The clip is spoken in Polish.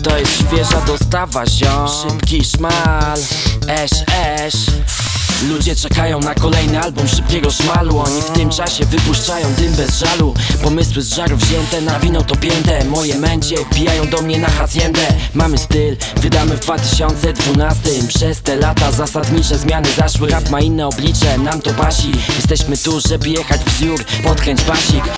To jest świeża dostawa, ziom. Szybki szmal, Ludzie czekają na kolejny album szybkiego szmalu. Oni w tym czasie wypuszczają dym bez żalu. Pomysły z żaru wzięte, na wino to pięte. Moje męcie wbijają do mnie na haciendę. Mamy styl, wydamy w 2012. Przez te lata zasadnicze zmiany zaszły. Rap ma inne oblicze, nam to pasi. Jesteśmy tu, żeby jechać w wzór, podkręć basik.